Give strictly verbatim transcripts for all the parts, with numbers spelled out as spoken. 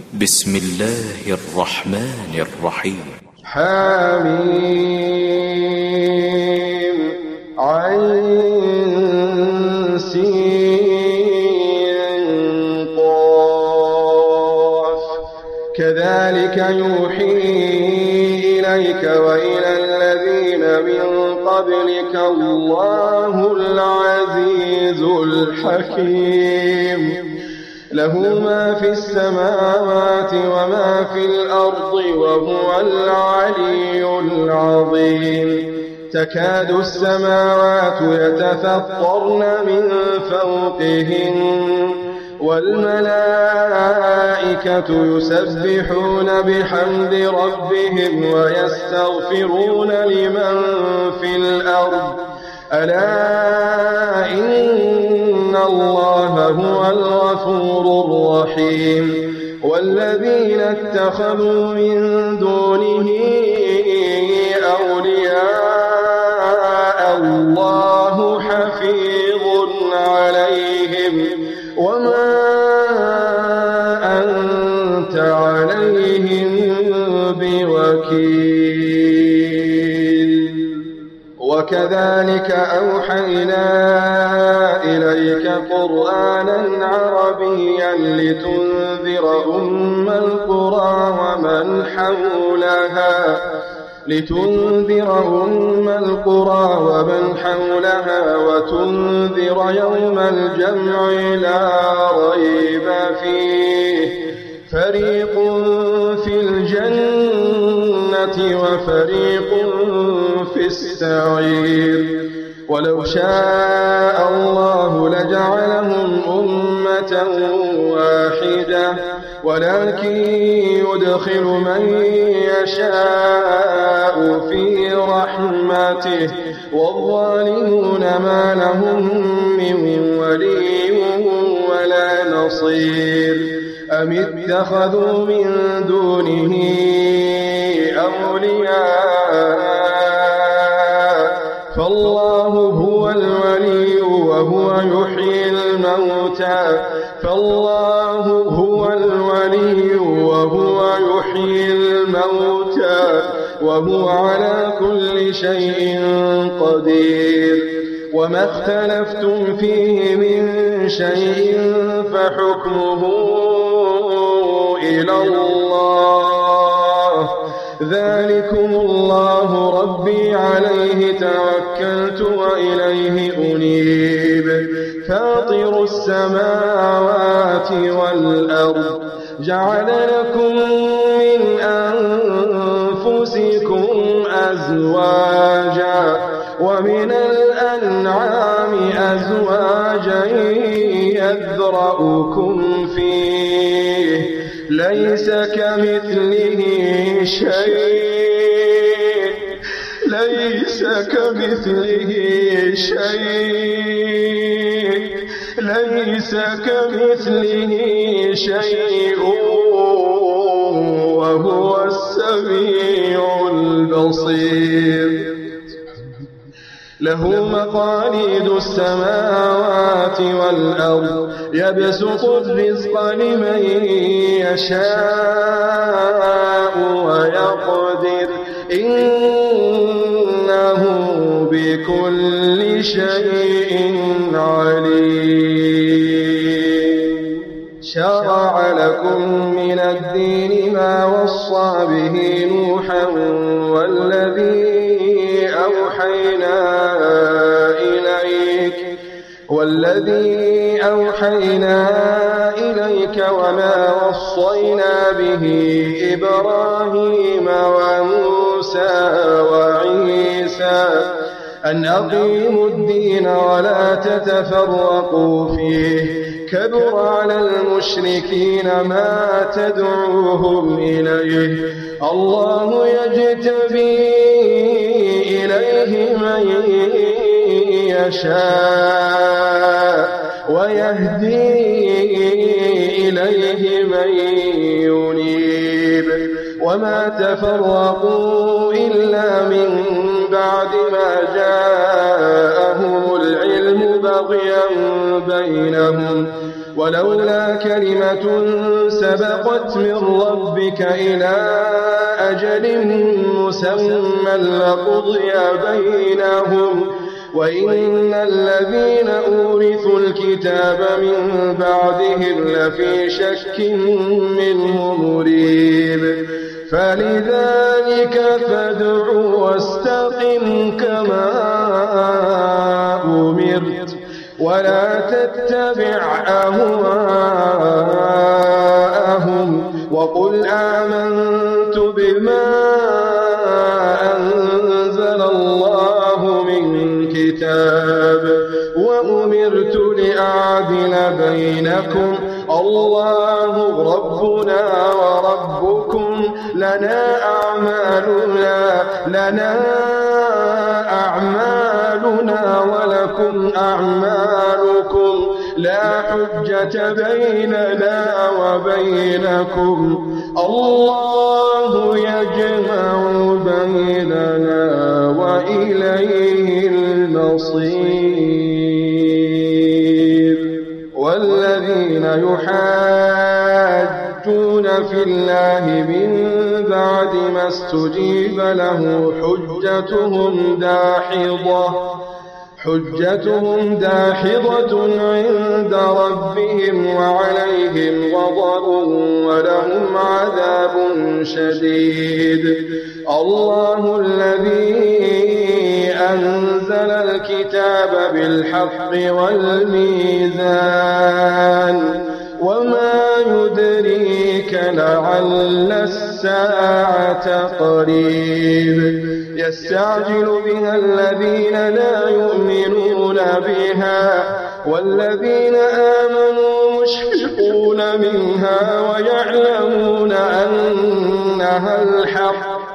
بسم الله الرحمن الرحيم. حميم عين سين قاف كذلك يوحي إليك وإلى الذين من قبلك الله العزيز الحكيم له ما في السماوات وما في الأرض وهو العلي العظيم تكاد السماوات يتفطرن من فوقهن والملائكة يسبحون بحمد ربهم ويستغفرون لمن في الأرض ألا إن الله هو الغفور الرحيم والذين اتخذوا من دونه أولياء الله حفيظ عليهم وما أنت عليهم بوكيل وكذلك أوحينا إليك قرآنا عربيا لتنذر أم القرى ومن حولها لتنذر أم القرى ومن حولها وتنذر يوم الجمع لا ريب فيه فريق في الجنة وفريق في السعير ولو شاء الله لجعلهم أمة واحدة ولكن يدخل من يشاء في رحمته والظالمون ما لهم من ولي ولا نصير أم اتخذوا من دونه أولياء فالله هو الولي وهو يحيي الموتى فالله هو الولي وهو يحيي الموتى وهو على كل شيء قدير وما اختلفتم فيه من شيء فحكمه إلى الله ذلكم الله ربي عليه توكلت وإليه أنيب فاطر السماوات والأرض جعل لكم من أنفسكم أزواجا ومن الأنعام أزواجا يذرأكم فيه ليس كمثله شيء ليس كمثله شيء ليس كمثله شيء وهو السميع البصير له مقاليد السماوات والأرض يبسط الرزق لمن يشاء ويقدر إنه بكل شيء عليم شرع لكم من الدين ما وصى به نوحا والذي أوحينا إليك والذي أوحينا إليك وما وصينا به إبراهيم وموسى وعيسى أن أقيموا الدين ولا تتفرقوا فيه كبر على المشركين ما تدعوهم إليه الله يجتبي إليه من يشاء ويهدي إليه من ينيب وما تفرقوا إلا من بعد ما جاءهم العلم بغيا بينهم ولولا كلمة سبقت من ربك إلى أجل مسمى لقضي بينهم وإن الذين أورثوا الكتاب من بعدهم لفي شك منه مريب فلذلك فادع واستقم كما أمرت ولا تتبع أهواءهم وقل آمنت بما أنزل الله من كتاب وأمرت لأعدل بينكم الله ربنا وربكم لنا أعمالنا لنا أعمالنا ولكم أعمالكم لا حجة بيننا وبينكم الله يجمع بيننا وإليه المصير والذين يحاجون في الله من بعد ما استجيب له حجتهم داحضة حجتهم داحضة عند ربهم وعليهم غضب ولهم عذاب شديد الله الذي أنزل الكتاب بالحق والميزان وما يدريك لعل الساعة قريب يستعجل بها الذين لا يؤمنون بها والذين آمنوا مشفقون منها ويعلمون أنها الحق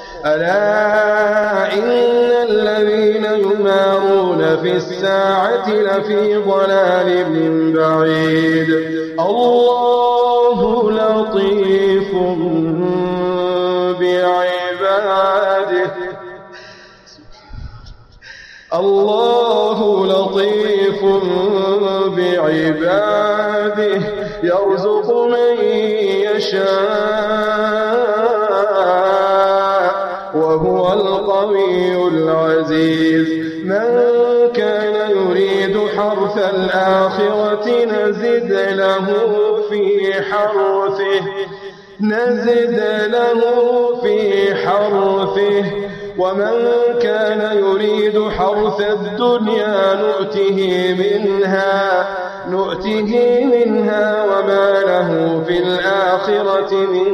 ألا إن الذين يمارون في الساعة لفي ضلال بعيد الله لطيف بعباده الله لطيف بعباده يرزق من يشاء وهو القوي العزيز من كان يريد حرث الآخرة نزد له في حرثه نزد له في حرثه ومن كان يريد حرث الدنيا نؤته منها نؤته منها وما له في الآخرة من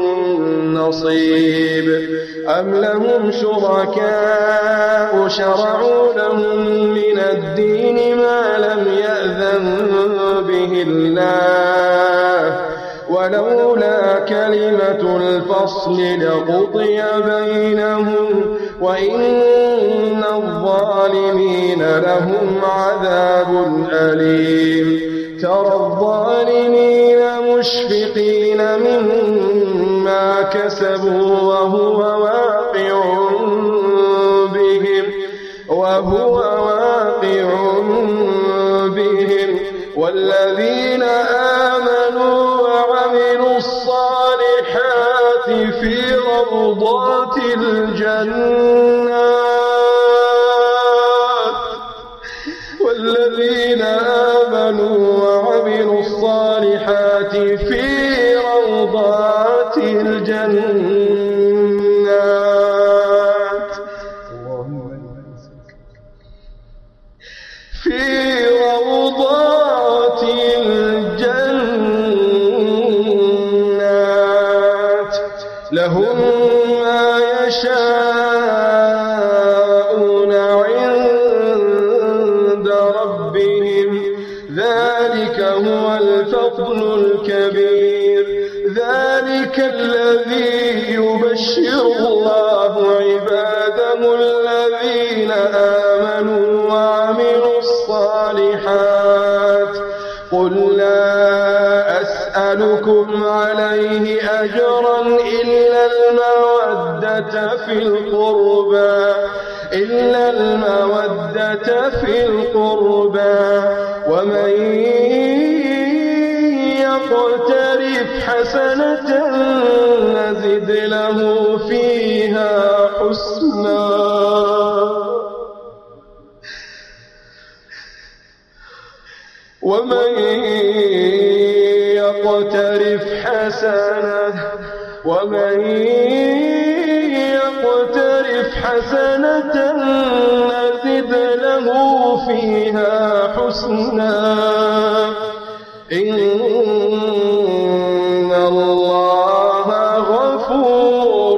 نصيب أم لهم شركاء شرعوا لهم من الدين ما لم يأذن به الله ولولا كلمة الفصل لقضي بينهم وإن الظالمين لهم عذاب أليم ترى الظالمين مشفقين مما كسبوا وهو واقع بهم وهو واقع بهم والذين آمنوا وعملوا الصالحات في روضات الجنات والذين آمنوا وعملوا الصالحات في روضات الجنات في روضات الجنات لهم ما يشاءون عند ربهم ذلك هو الفضل الكبير ذلك الذي يبشر الله عباده الذين آمنوا وعملوا الصالحات قل لا أسألكم عليه أجرا إلا المودة في القربى إلا المودة في القربى ومن حسنة نزد له فيها حسنا ومن يقترف حسنة ومن يقترف حسنة نزد له فيها حسنا إن الله غفور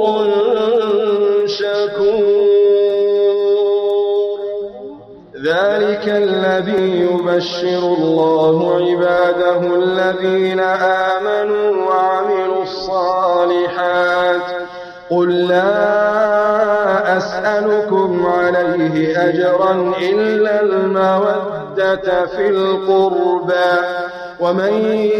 شكور. ذلك الذي يبشر الله عباده الذين آمنوا وعملوا الصالحات قل لا أسألكم عليه أجرا إلا المودة في القربى ومن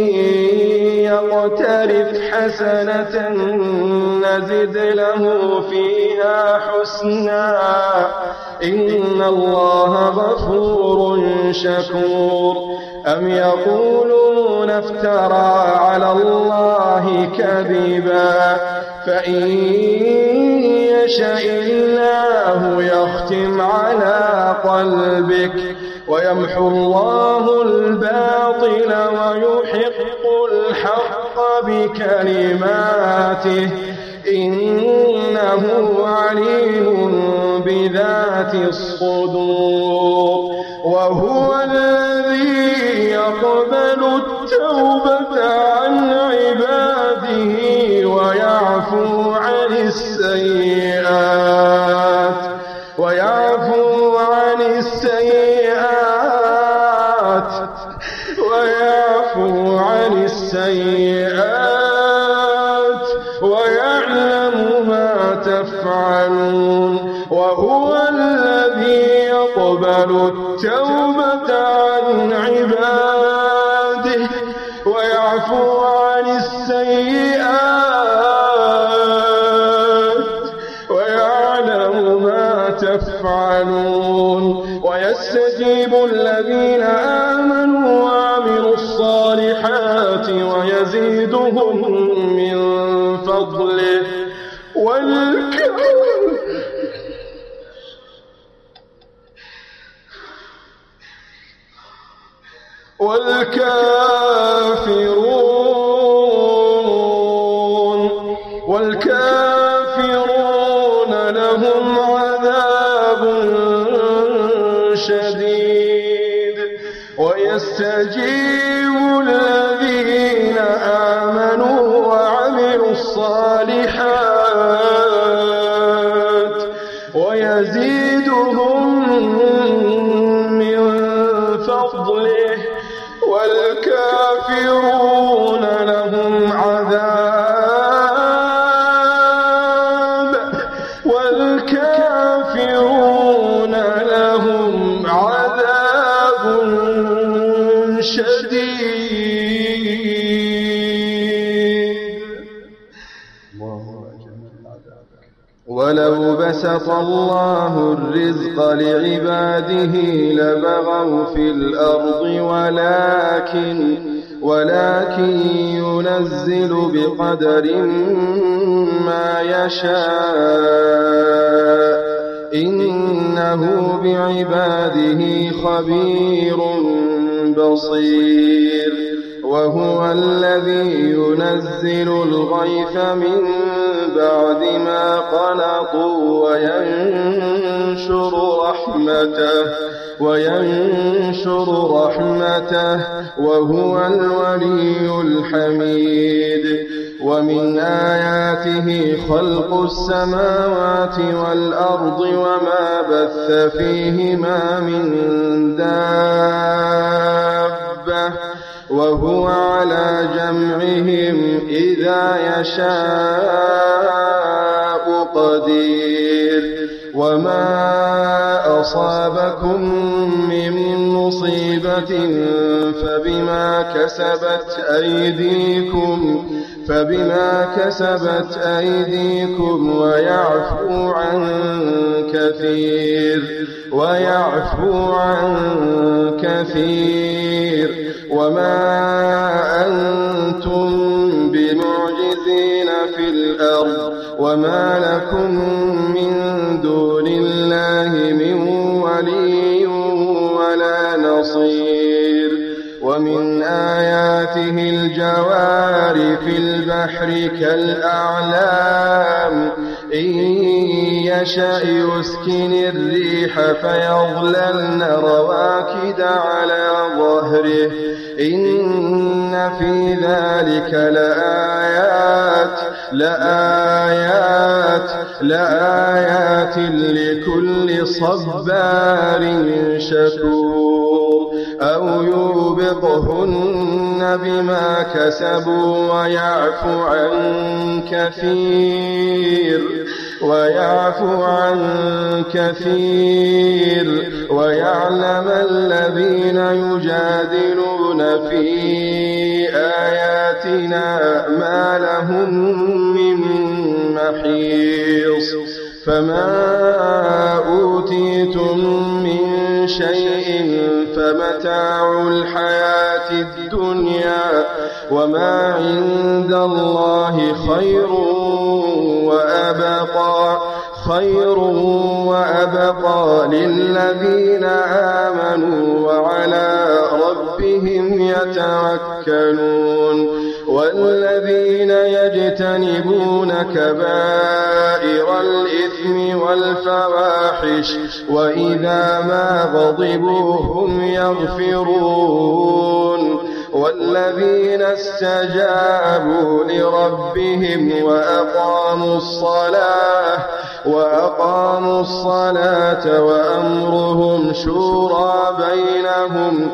يقترف حسنة نزد له فيها حسنا إن الله غفور شكور. أم يقولون افترى على الله كذبا فإن يشاء الله يختم على قلبك ويمحو الله الباطل ويحق الحق بكلماته إنه عليم بذات الصدور. وهو الذي يقبل التوبة عن عباده ويعفو عن السيئات ويعفو عن السيئات ويعفو عن السيئات ويعلم ما تفعلون. وهو الذي يقبل التوبة عن عباده ويعفو عن السيئات ويعلم ما تفعلون ويستجيب الذين آمنوا وعملوا الصالحات ويزيدهم من فضله والكافرون والكافرون لهم عذاب شديد ويستجيب الذين آمنوا وعملوا الصالحات ويزيدهم من فضله والكافرون لهم عذاب والكافرون لهم عذاب شديد. ولو بسط الله الرزق لعباده لبغوا في الأرض ولكن ولكن ينزل بقدر ما يشاء إنه بعباده خبير بصير. وهو الذي ينزل الغيث من بعد ما قنطوا وينشر رحمته وينشر رحمته وهو الولي الحميد. ومن آياته خلق السماوات والأرض وما بث فيهما من دابة وهو على جمعهم إذا يشاء قدير. وما أصابكم من مصيبة فبما كسبت أيديكم فبما كسبت أيديكم ويعفو عن كثير ويعفو عن كثير. وما أنتم بم في الأرض وما لكم من دون الله من ولي ولا نصير ومن آياته الجوار في البحر كالأعلام إن يشأ يسكن الريح فيظللن رواكد على ظهره إن في ذلك لآيات لآيات لآيات لكل صبار شكور أو يوبقهن بما كسبوا ويعفو عن كثير ويعفو عن كثير ويعلم الذين يجادلون في آياتنا ما لهم من محيص فما أوتيتم من شيء فمتاع الحياة الدنيا وما عند الله خير وأبقى خير وأبقى للذين آمنوا وعلى ربهم يتوكلون والذين يجتنبون كبائر الإثم والفواحش وإذا ما غضبوا هم يغفرون والذين استجابوا لربهم وأقاموا الصلاة وأقاموا الصلاة وأمرهم شورى بينهم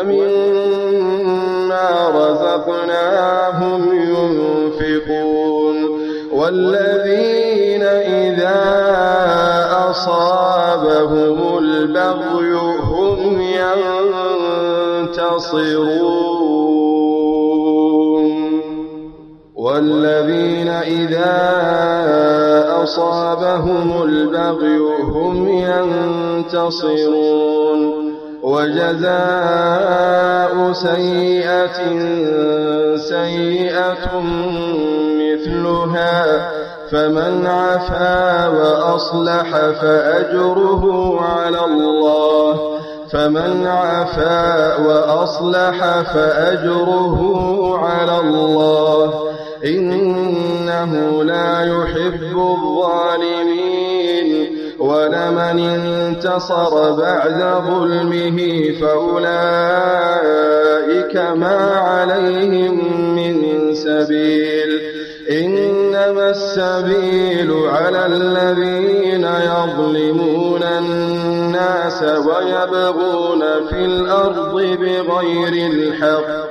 ومما رزقناهم ينفقون والذين إذا أصابهم البغي هم ينتصرون والذين إذا أصابهم البغي هم ينتصرون وجزاء سيئة سيئة مثلها فمن عفا وأصلح فأجره على الله فمن عفا وأصلح فأجره على الله إنه لا يحب الظالمين ولمن انتصر بعد ظلمه فأولئك ما عليهم من سبيل إنما السبيل على الذين يظلمون الناس ويبغون في الأرض بغير الحق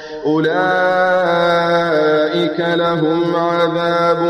أولئك لهم عذاب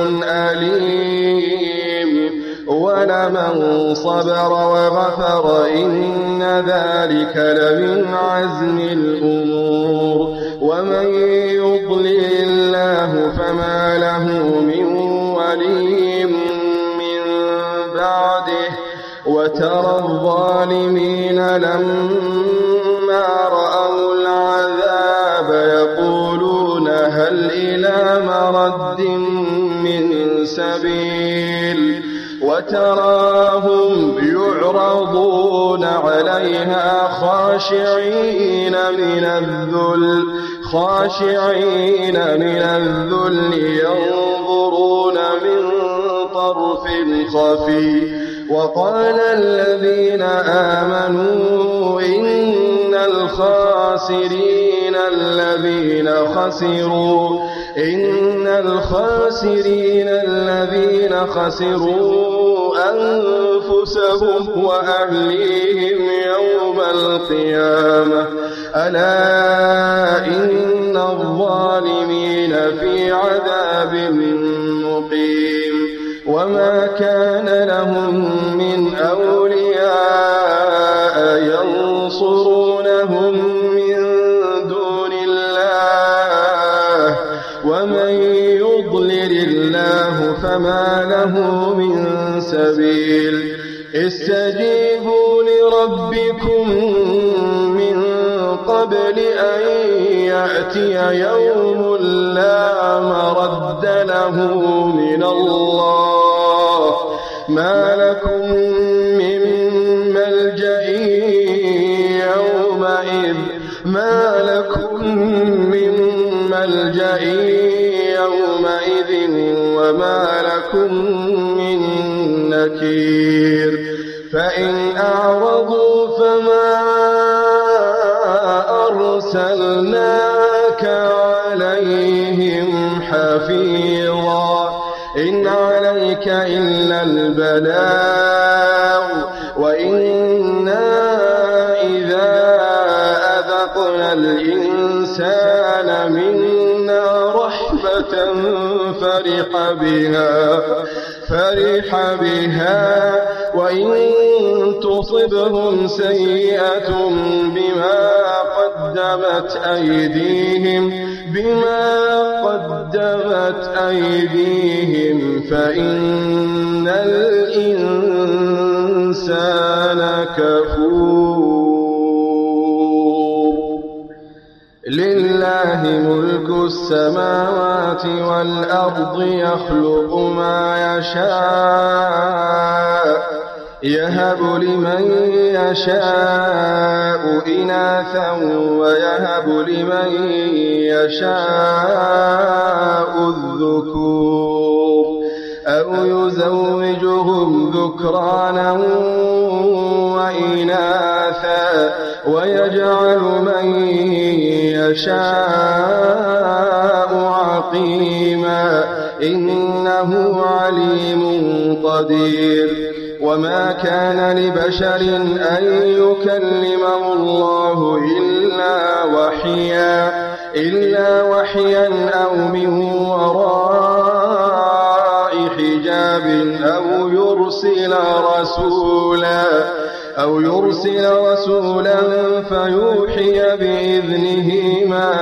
أليم ولمن صبر وغفر إن ذلك لمن عزم الأمور ومن يضلل الله فما له من ولي من بعده وترى الظالمين لما رأوا العذاب يقولون هل إلى مرد من سبيل وتراهم يعرضون عليها خاشعين من الذل خاشعين من الذل ينظرون من طرف خفي وقال الذين آمنوا إن الخاسرين الذين خسروا إن الخاسرين الذين خسروا أنفسهم وأهليهم يوم القيامة ألا إن الظالمين في عذاب مقيم وما كان لهم من أولياء ينصرونهم من دون الله ومن يضلل الله فما له من سبيل استجيبوا لربكم من قبل أن يأتي يوم لا مرد له من الله ما لكم من ملجأ يومئذ ما لكم من ملجأ يومئذ وما لكم من نكير فإن أعرضوا فما أرسلناك عليهم حفيظا إن عليك إلا البلاغ وإنا إذا أذقنا الإنسان منا رحمة فرح بها فرح بها وإن تصبهم سيئة بما قدمت أيديهم بما قدمت أيديهم فإن الإنسان كفور لله ملك السماوات والأرض يخلق ما يشاء يهب لمن يشاء إناثا ويهب لمن يشاء الذكور أو يزوجهم ذكرانا وإناثا ويجعل من يشاء عقيما إنه عليم قدير وما كان لبشر أن يكلمه الله إلا وحيا إلا وحيا أو من وراء حجاب أو يرسل رسولا أو يرسل رسولا فيوحي بإذنه ما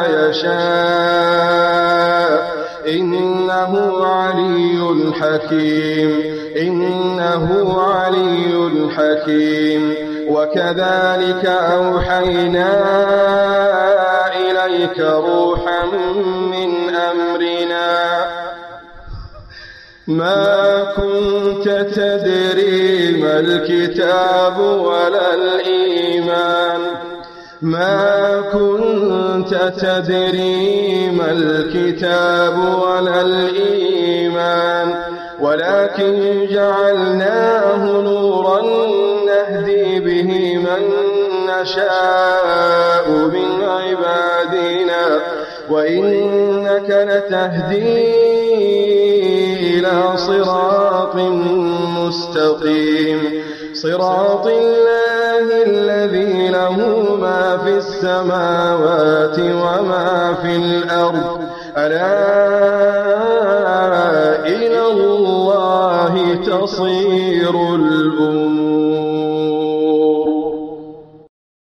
يشاء إنه علي حكيم إنه علي حكيم وكذلك أوحينا إليك روحا من أمرنا ما كنت تدري ما الكتاب ولا الإيمان ما كنت تدري ما الكتاب ولا الإيمان ولكن جعلناه نورا نهدي به من نشاء من عبادنا وإنك لتهدي إلى صراط مستقيم صراط الله الذي له ما في السماوات وما في الأرض ألا إلى الله تصير الأمور